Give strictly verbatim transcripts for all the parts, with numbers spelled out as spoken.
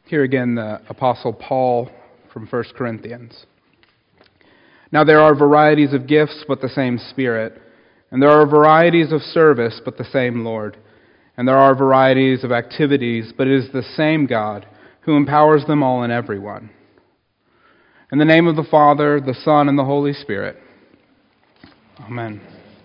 Here again, the Apostle Paul from First Corinthians. Now there are varieties of gifts, but the same Spirit. And there are varieties of service, but the same Lord. And there are varieties of activities, but it is the same God who empowers them all in everyone. In the name of the Father, the Son, and the Holy Spirit. Amen.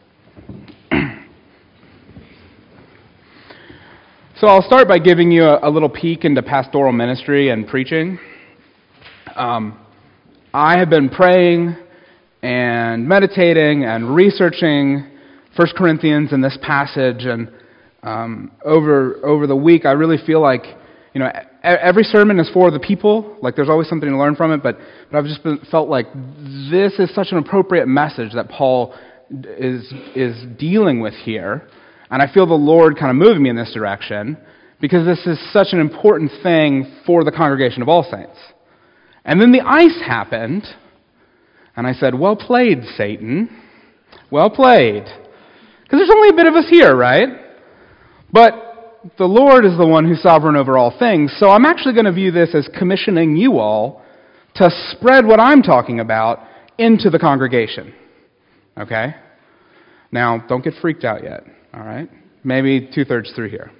So I'll start by giving you a, a little peek into pastoral ministry and preaching. Um, I have been praying and meditating and researching First Corinthians in this passage, and um, over over the week, I really feel like, you know, every sermon is for the people. Like, there's always something to learn from it, but but I've just been, felt like this is such an appropriate message that Paul is is dealing with here. And I feel the Lord kind of moving me in this direction because this is such an important thing for the congregation of all saints. And then the ice happened, and I said, well played, Satan. Well played. Because there's only a bit of us here, right? But the Lord is the one who's sovereign over all things, so I'm actually going to view this as commissioning you all to spread what I'm talking about into the congregation. Okay? Now, don't get freaked out yet. All right? Maybe two-thirds through here.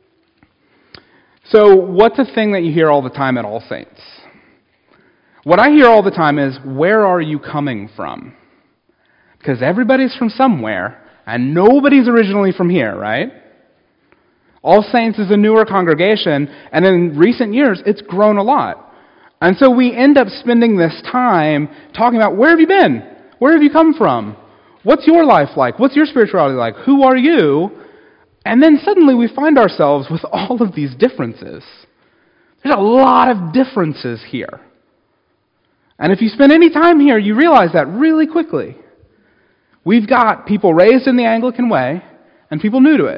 So, what's a thing that you hear all the time at All Saints? What I hear all the time is, where are you coming from? Because everybody's from somewhere, and nobody's originally from here, right? All Saints is a newer congregation, and in recent years, it's grown a lot. And so we end up spending this time talking about, where have you been? Where have you come from? What's your life like? What's your spirituality like? Who are you? And then suddenly we find ourselves with all of these differences. There's a lot of differences here. And if you spend any time here, you realize that really quickly. We've got people raised in the Anglican way and people new to it.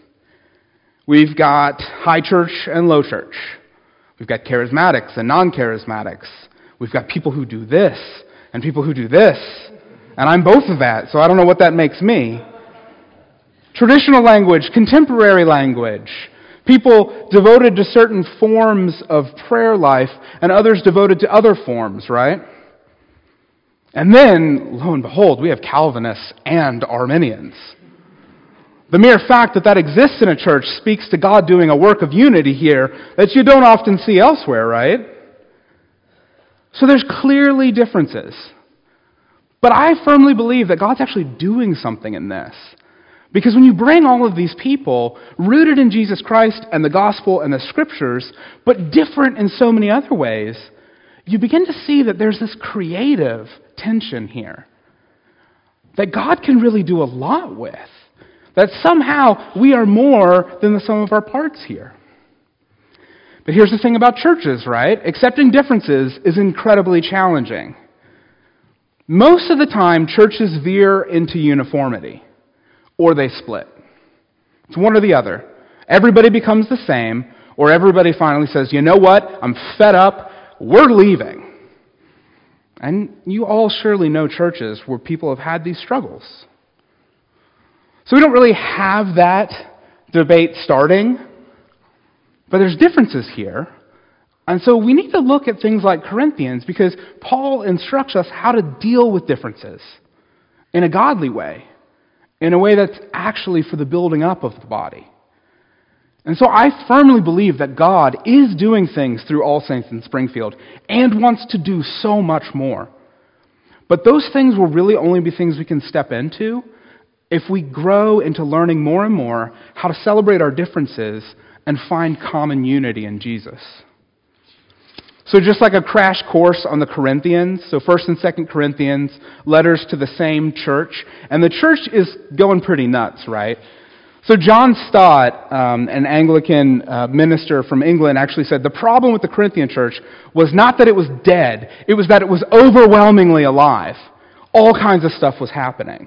We've got high church and low church. We've got charismatics and non-charismatics. We've got people who do this and people who do this. And I'm both of that, so I don't know what that makes me. Traditional language, contemporary language. People devoted to certain forms of prayer life and others devoted to other forms, right? And then, lo and behold, we have Calvinists and Arminians. The mere fact that that exists in a church speaks to God doing a work of unity here that you don't often see elsewhere, right? So there's clearly differences. But I firmly believe that God's actually doing something in this. Because when you bring all of these people, rooted in Jesus Christ and the gospel and the scriptures, but different in so many other ways, you begin to see that there's this creative tension here. That God can really do a lot with. That somehow we are more than the sum of our parts here. But here's the thing about churches, right? Accepting differences is incredibly challenging. Most of the time, churches veer into uniformity, or they split. It's one or the other. Everybody becomes the same, or everybody finally says, you know what, I'm fed up, we're leaving. And you all surely know churches where people have had these struggles. So we don't really have that debate starting, but there's differences here. And so we need to look at things like Corinthians because Paul instructs us how to deal with differences in a godly way, in a way that's actually for the building up of the body. And so I firmly believe that God is doing things through All Saints in Springfield and wants to do so much more. But those things will really only be things we can step into if we grow into learning more and more how to celebrate our differences and find common unity in Jesus. So just like a crash course on the Corinthians, so First and Second Corinthians, letters to the same church, and the church is going pretty nuts, right? So John Stott, um, an Anglican uh, minister from England, actually said the problem with the Corinthian church was not that it was dead, it was that it was overwhelmingly alive. All kinds of stuff was happening.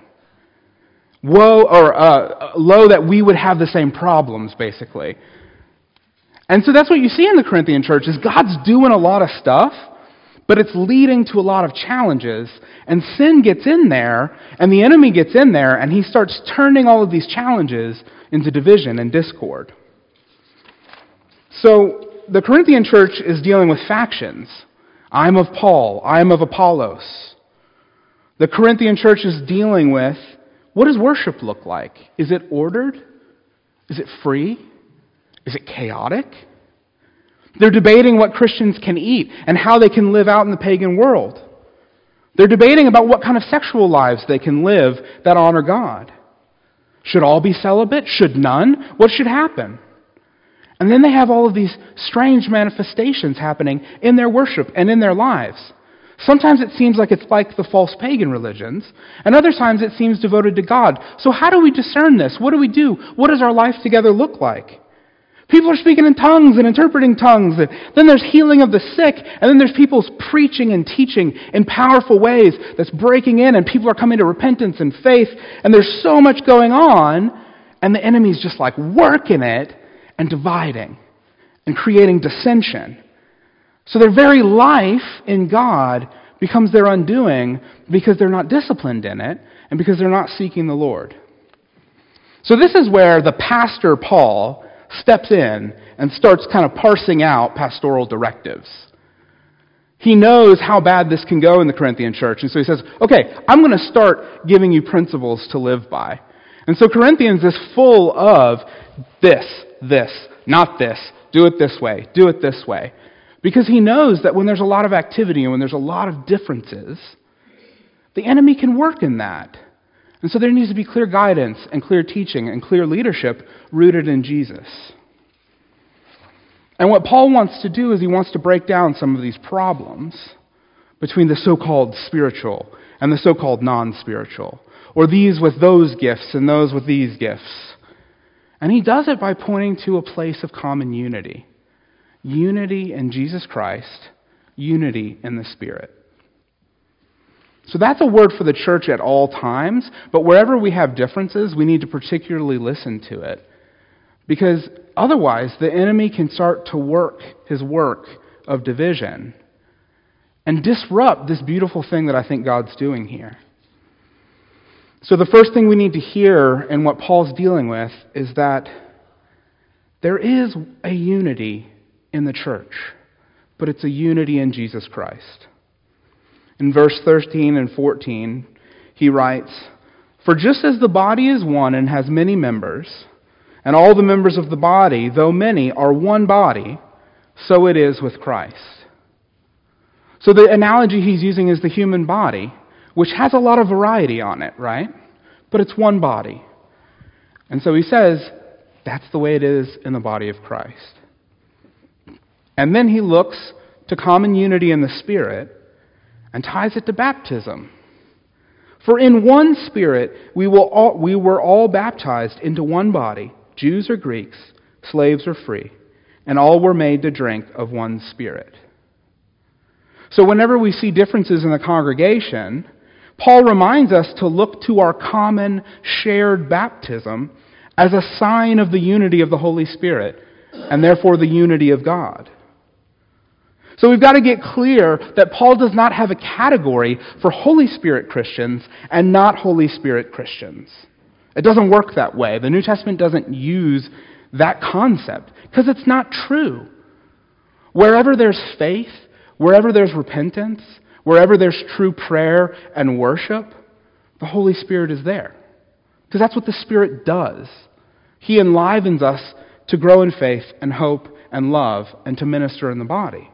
Woe, or uh, lo that we would have the same problems, basically. And so that's what you see in the Corinthian church, is God's doing a lot of stuff, but it's leading to a lot of challenges, and sin gets in there, and the enemy gets in there, and he starts turning all of these challenges into division and discord. So the Corinthian church is dealing with factions. I'm of Paul. I'm of Apollos. The Corinthian church is dealing with, what does worship look like? Is it ordered? Is it free? Is it chaotic? They're debating what Christians can eat and how they can live out in the pagan world. They're debating about what kind of sexual lives they can live that honor God. Should all be celibate? Should none? What should happen? And then they have all of these strange manifestations happening in their worship and in their lives. Sometimes it seems like it's like the false pagan religions, and other times it seems devoted to God. So how do we discern this? What do we do? What does our life together look like? People are speaking in tongues and interpreting tongues, and then there's healing of the sick, and then there's people preaching and teaching in powerful ways that's breaking in, and people are coming to repentance and faith, and there's so much going on, and the enemy's just like working it and dividing and creating dissension. So their very life in God becomes their undoing because they're not disciplined in it and because they're not seeking the Lord. So this is where the pastor, Paul, steps in and starts kind of parsing out pastoral directives. He knows how bad this can go in the Corinthian church, and so he says, okay, I'm going to start giving you principles to live by. And so Corinthians is full of this, this, not this, do it this way, do it this way. Because he knows that when there's a lot of activity and when there's a lot of differences, the enemy can work in that. And so there needs to be clear guidance and clear teaching and clear leadership rooted in Jesus. And what Paul wants to do is he wants to break down some of these problems between the so-called spiritual and the so-called non-spiritual, or these with those gifts and those with these gifts. And he does it by pointing to a place of common unity. Unity in Jesus Christ, unity in the Spirit. So that's a word for the church at all times, but wherever we have differences, we need to particularly listen to it. Because otherwise, the enemy can start to work his work of division and disrupt this beautiful thing that I think God's doing here. So the first thing we need to hear in what Paul's dealing with is that there is a unity in the church, but it's a unity in Jesus Christ. In verse thirteen and fourteen, he writes, "For just as the body is one and has many members, and all the members of the body, though many, are one body, so it is with Christ." So the analogy he's using is the human body, which has a lot of variety on it, right? But it's one body. And so he says, that's the way it is in the body of Christ. And then he looks to common unity in the Spirit and ties it to baptism. For in one Spirit we will all, we were all baptized into one body, Jews or Greeks, slaves or free, and all were made to drink of one Spirit. So whenever we see differences in the congregation, Paul reminds us to look to our common shared baptism as a sign of the unity of the Holy Spirit, and therefore the unity of God. So we've got to get clear that Paul does not have a category for Holy Spirit Christians and not Holy Spirit Christians. It doesn't work that way. The New Testament doesn't use that concept because it's not true. Wherever there's faith, wherever there's repentance, wherever there's true prayer and worship, the Holy Spirit is there. Because that's what the Spirit does. He enlivens us to grow in faith and hope and love and to minister in the body.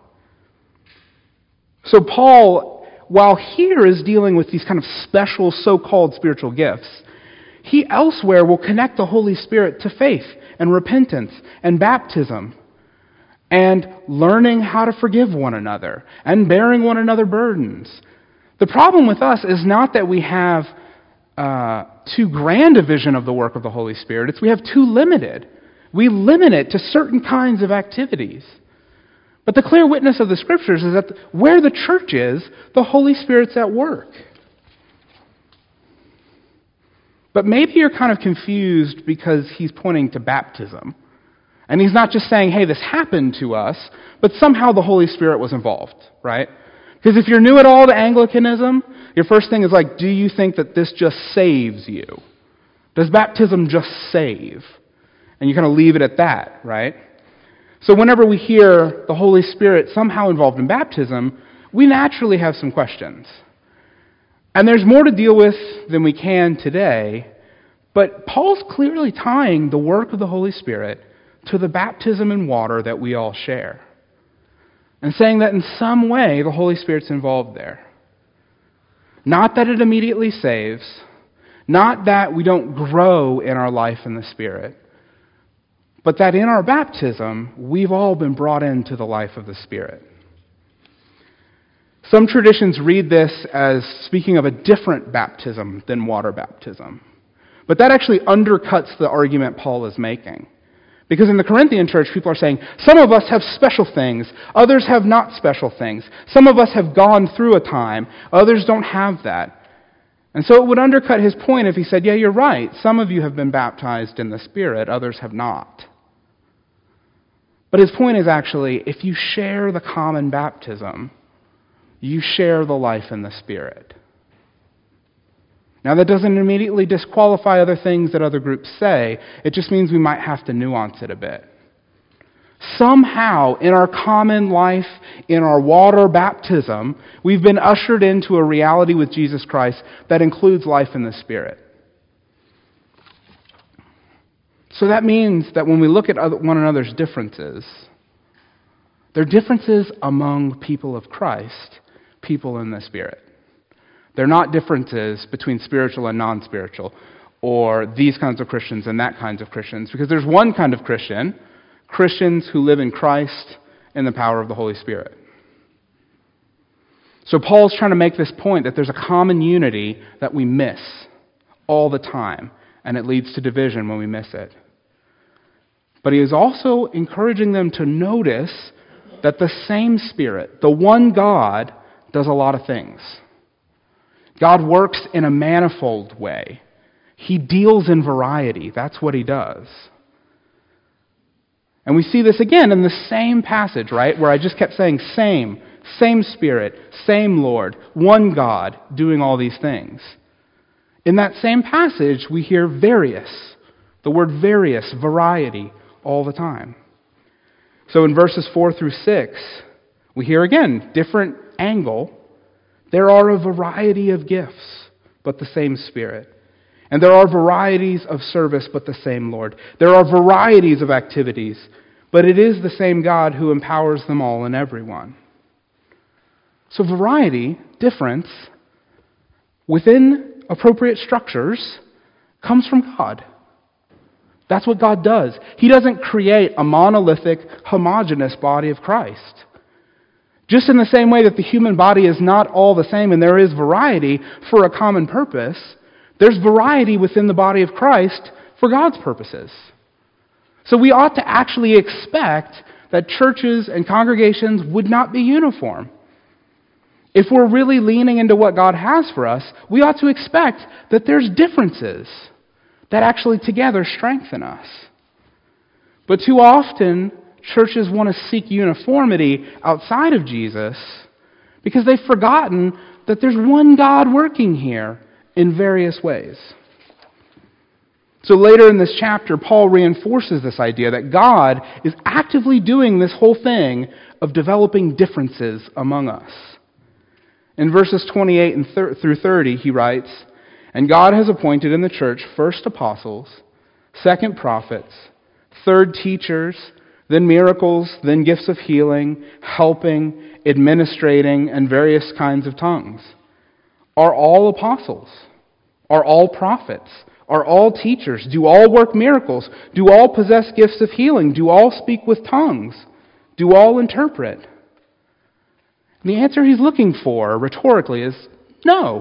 So Paul, while here is dealing with these kind of special so-called spiritual gifts, he elsewhere will connect the Holy Spirit to faith and repentance and baptism and learning how to forgive one another and bearing one another burdens. The problem with us is not that we have uh, too grand a vision of the work of the Holy Spirit. It's we have too limited. We limit it to certain kinds of activities. But the clear witness of the Scriptures is that where the church is, the Holy Spirit's at work. But maybe you're kind of confused because he's pointing to baptism. And he's not just saying, hey, this happened to us, but somehow the Holy Spirit was involved, right? Because if you're new at all to Anglicanism, your first thing is like, do you think that this just saves you? Does baptism just save? And you kind of leave it at that, right? So whenever we hear the Holy Spirit somehow involved in baptism, we naturally have some questions. And there's more to deal with than we can today, but Paul's clearly tying the work of the Holy Spirit to the baptism in water that we all share, and saying that in some way the Holy Spirit's involved there. Not that it immediately saves, not that we don't grow in our life in the Spirit, but that in our baptism, we've all been brought into the life of the Spirit. Some traditions read this as speaking of a different baptism than water baptism. But that actually undercuts the argument Paul is making. Because in the Corinthian church, people are saying, some of us have special things, others have not special things. Some of us have gone through a time, others don't have that. And so it would undercut his point if he said, yeah, you're right, some of you have been baptized in the Spirit, others have not. But his point is actually, if you share the common baptism, you share the life in the Spirit. Now, that doesn't immediately disqualify other things that other groups say. It just means we might have to nuance it a bit. Somehow, in our common life, in our water baptism, we've been ushered into a reality with Jesus Christ that includes life in the Spirit. So that means that when we look at other, one another's differences, they're differences among people of Christ, people in the Spirit. They're not differences between spiritual and non-spiritual, or these kinds of Christians and that kinds of Christians, because there's one kind of Christian, Christians who live in Christ in the power of the Holy Spirit. So Paul's trying to make this point that there's a common unity that we miss all the time, and it leads to division when we miss it. But he is also encouraging them to notice that the same Spirit, the one God, does a lot of things. God works in a manifold way. He deals in variety. That's what he does. And we see this again in the same passage, right? Where I just kept saying same, same Spirit, same Lord, one God doing all these things. In that same passage, we hear various, the word various, variety, all the time. So in verses four through six, we hear again, different angle. There are a variety of gifts, but the same Spirit. And there are varieties of service, but the same Lord. There are varieties of activities, but it is the same God who empowers them all and everyone. So variety, difference, within appropriate structures, comes from God. That's what God does. He doesn't create a monolithic, homogeneous body of Christ. Just in the same way that the human body is not all the same and there is variety for a common purpose, there's variety within the body of Christ for God's purposes. So we ought to actually expect that churches and congregations would not be uniform. If we're really leaning into what God has for us, we ought to expect that there's differences that actually together strengthen us. But too often, churches want to seek uniformity outside of Jesus because they've forgotten that there's one God working here in various ways. So later in this chapter, Paul reinforces this idea that God is actively doing this whole thing of developing differences among us. In verses twenty-eight and through thirty, he writes, "And God has appointed in the church first apostles, second prophets, third teachers, then miracles, then gifts of healing, helping, administrating, and various kinds of tongues. Are all apostles? Are all prophets? Are all teachers? Do all work miracles? Do all possess gifts of healing? Do all speak with tongues? Do all interpret?" And the answer he's looking for, rhetorically, is no.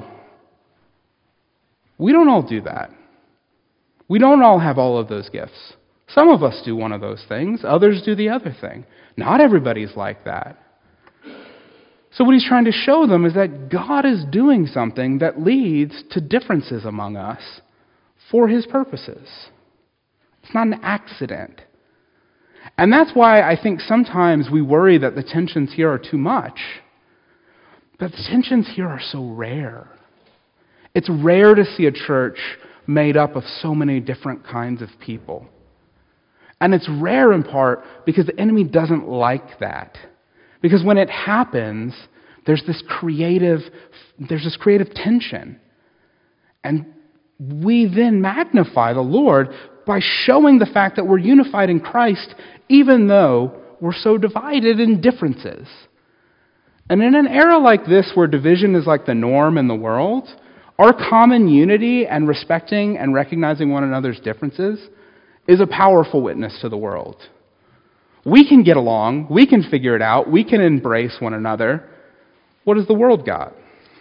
We don't all do that. We don't all have all of those gifts. Some of us do one of those things, others do the other thing. Not everybody's like that. So what he's trying to show them is that God is doing something that leads to differences among us for his purposes. It's not an accident. And that's why I think sometimes we worry that the tensions here are too much. But the tensions here are so rare. It's rare to see a church made up of so many different kinds of people. And it's rare in part because the enemy doesn't like that. Because when it happens, there's this creative, there's this creative tension. And we then magnify the Lord by showing the fact that we're unified in Christ, even though we're so divided in differences. And in an era like this, where division is like the norm in the world, our common unity and respecting and recognizing one another's differences is a powerful witness to the world. We can get along, we can figure it out, we can embrace one another. What has the world got?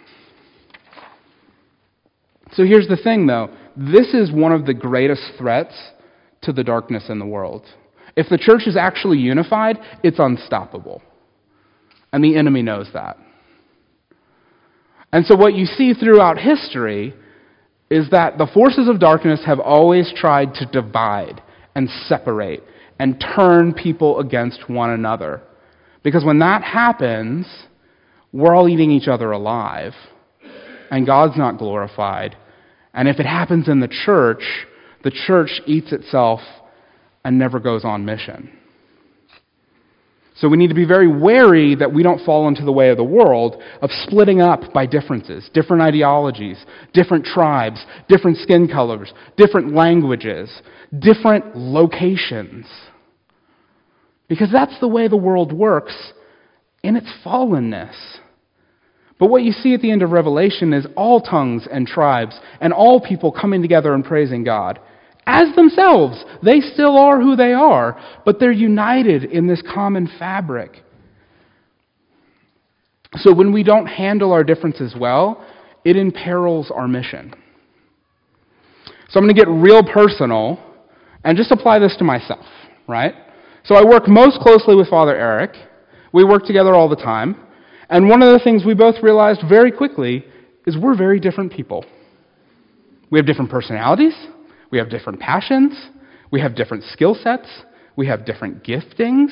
So here's the thing, though. This is one of the greatest threats to the darkness in the world. If the church is actually unified, it's unstoppable. And the enemy knows that. And so what you see throughout history is that the forces of darkness have always tried to divide and separate and turn people against one another. Because when that happens, we're all eating each other alive, and God's not glorified. And if it happens in the church, the church eats itself and never goes on mission. So we need to be very wary that we don't fall into the way of the world of splitting up by differences, different ideologies, different tribes, different skin colors, different languages, different locations. Because that's the way the world works in its fallenness. But what you see at the end of Revelation is all tongues and tribes and all people coming together and praising God. As themselves, they still are who they are, but they're united in this common fabric. So when we don't handle our differences well, it imperils our mission. So I'm going to get real personal and just apply this to myself, right? So I work most closely with Father Eric. We work together all the time. And one of the things we both realized very quickly is we're very different people. We have different personalities. We have different passions. We have different skill sets. We have different giftings.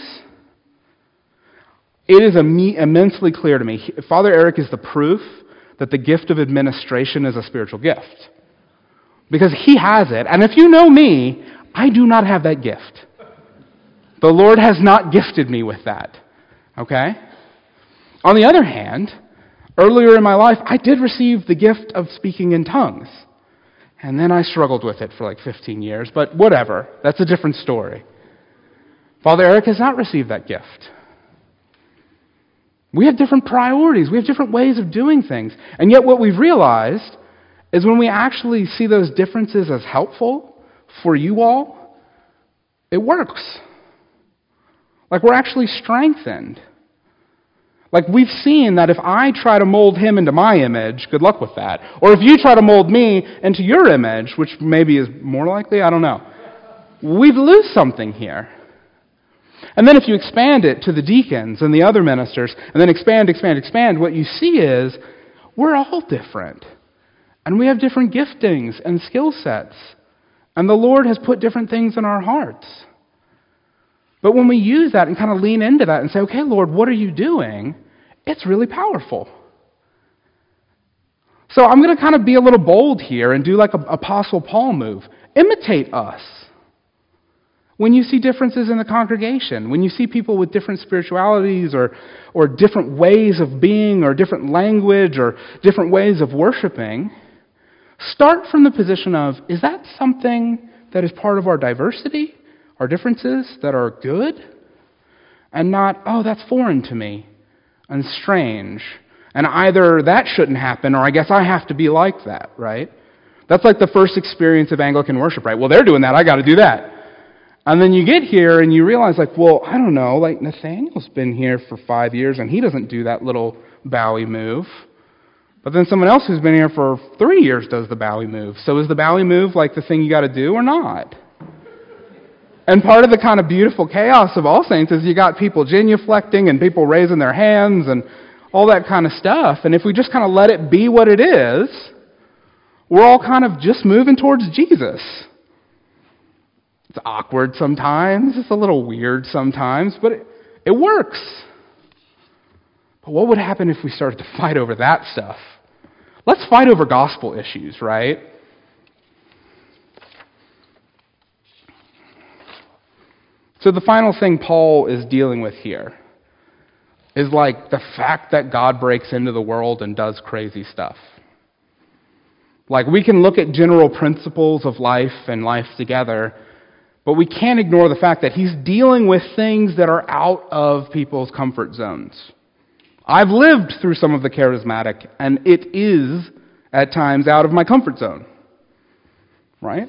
It is immensely clear to me. Father Eric is the proof that the gift of administration is a spiritual gift. Because he has it. And if you know me, I do not have that gift. The Lord has not gifted me with that. Okay? On the other hand, earlier in my life, I did receive the gift of speaking in tongues. And then I struggled with it for like fifteen years, but whatever. That's a different story. Father Eric has not received that gift. We have different priorities. We have different ways of doing things. And yet what we've realized is when we actually see those differences as helpful for you all, it works. Like we're actually strengthened. Like we've seen that if I try to mold him into my image, good luck with that. Or if you try to mold me into your image, which maybe is more likely, I don't know. We'd lose something here. And then if you expand it to the deacons and the other ministers, and then expand, expand, expand, what you see is we're all different. And we have different giftings and skill sets. And the Lord has put different things in our hearts. But when we use that and kind of lean into that and say, okay, Lord, what are you doing? It's really powerful. So I'm going to kind of be a little bold here and do like an Apostle Paul move. Imitate us. When you see differences in the congregation, when you see people with different spiritualities or, or different ways of being or different language or different ways of worshiping, start from the position of, is that something that is part of our diversity? Our differences that are good, and not, oh, that's foreign to me and strange. And either that shouldn't happen, or I guess I have to be like that, right? That's like the first experience of Anglican worship, right? Well, they're doing that, I got to do that. And then you get here and you realize, like, well, I don't know, like Nathaniel's been here for five years and he doesn't do that little bowie move. But then someone else who's been here for three years does the bowie move. So is the bowie move like the thing you got to do or not? And part of the kind of beautiful chaos of All Saints is you got people genuflecting and people raising their hands and all that kind of stuff. And if we just kind of let it be what it is, we're all kind of just moving towards Jesus. It's awkward sometimes. It's a little weird sometimes, but it, it works. But what would happen if we started to fight over that stuff? Let's fight over gospel issues, right? So the final thing Paul is dealing with here is like the fact that God breaks into the world and does crazy stuff. Like, we can look at general principles of life and life together, but we can't ignore the fact that he's dealing with things that are out of people's comfort zones. I've lived through some of the charismatic, and it is, at times, out of my comfort zone. Right?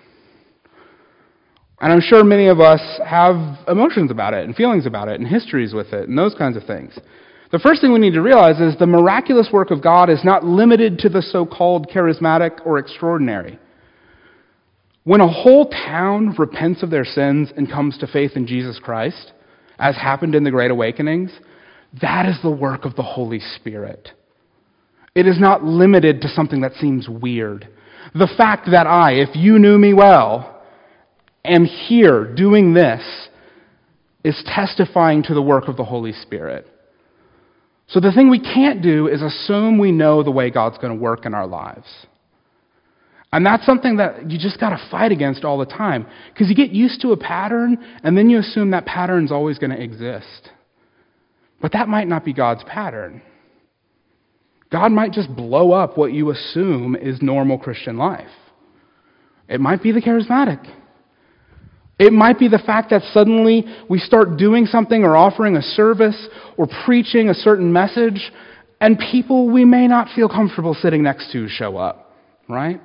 And I'm sure many of us have emotions about it, and feelings about it, and histories with it, and those kinds of things. The first thing we need to realize is the miraculous work of God is not limited to the so-called charismatic or extraordinary. When a whole town repents of their sins and comes to faith in Jesus Christ, as happened in the Great Awakenings, that is the work of the Holy Spirit. It is not limited to something that seems weird. The fact that I, if you knew me well, am here doing this is testifying to the work of the Holy Spirit. So the thing we can't do is assume we know the way God's going to work in our lives. And that's something that you just got to fight against all the time, because you get used to a pattern, and then you assume that pattern's always going to exist. But that might not be God's pattern. God might just blow up what you assume is normal Christian life. It might be the charismatic. It might be the fact that suddenly we start doing something or offering a service or preaching a certain message, and people we may not feel comfortable sitting next to show up, right?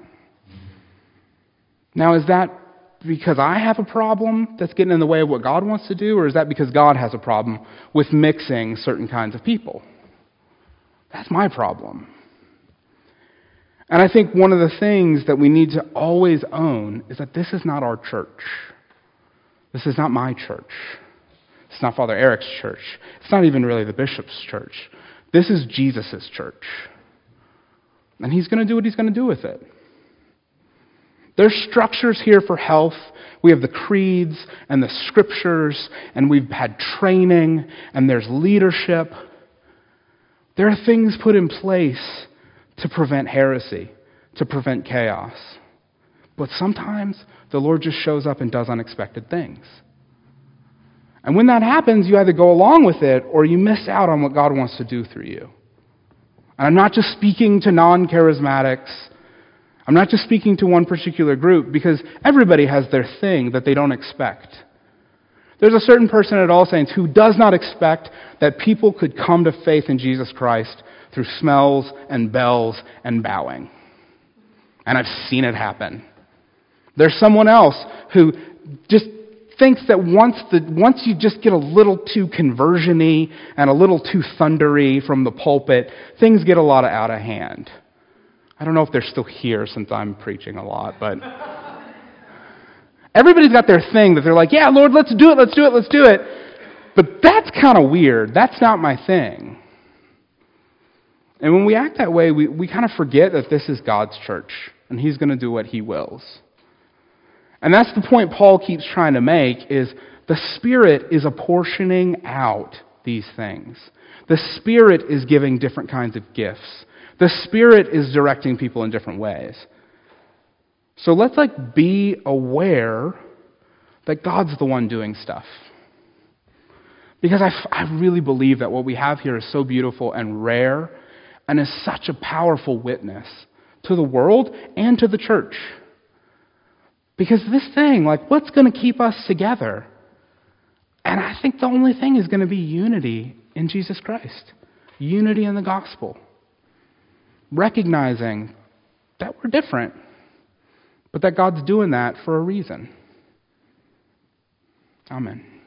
Now, is that because I have a problem that's getting in the way of what God wants to do, or is that because God has a problem with mixing certain kinds of people? That's my problem. And I think one of the things that we need to always own is that this is not our church. This is not my church. It's not Father Eric's church. It's not even really the bishop's church. This is Jesus' church. And he's going to do what he's going to do with it. There's structures here for health. We have the creeds and the scriptures, and we've had training, and there's leadership. There are things put in place to prevent heresy, to prevent chaos. But sometimes the Lord just shows up and does unexpected things. And when that happens, you either go along with it or you miss out on what God wants to do through you. And I'm not just speaking to non-charismatics. I'm not just speaking to one particular group, because everybody has their thing that they don't expect. There's a certain person at All Saints who does not expect that people could come to faith in Jesus Christ through smells and bells and bowing. And I've seen it happen. There's someone else who just thinks that once the once you just get a little too conversion-y and a little too thundery from the pulpit, things get a lot of out of hand. I don't know if they're still here since I'm preaching a lot, but everybody's got their thing that they're like, yeah, Lord, let's do it, let's do it, let's do it. But that's kind of weird. That's not my thing. And when we act that way, we, we kind of forget that this is God's church, and he's going to do what he wills. And that's the point Paul keeps trying to make, is the Spirit is apportioning out these things. The Spirit is giving different kinds of gifts. The Spirit is directing people in different ways. So let's like be aware that God's the one doing stuff. Because I, I really believe that what we have here is so beautiful and rare and is such a powerful witness to the world and to the church. Because this thing, like, what's going to keep us together? And I think the only thing is going to be unity in Jesus Christ. Unity in the gospel. Recognizing that we're different, but that God's doing that for a reason. Amen.